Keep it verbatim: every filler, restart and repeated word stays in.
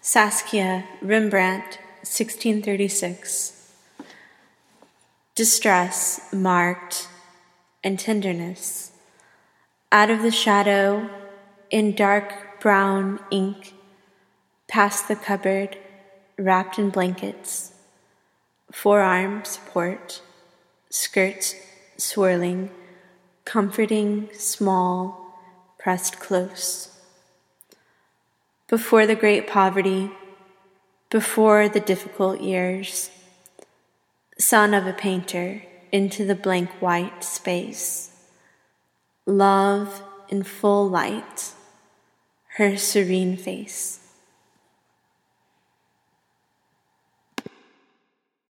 Saskia, Rembrandt, sixteen thirty-six. Distress marked and tenderness. Out of the shadow, in dark brown ink, past the cupboard, wrapped in blankets, forearm support, skirts swirling, comforting, small, pressed close. Before the great poverty, before the difficult years, son of a painter into the blank white space, love in full light, her serene face.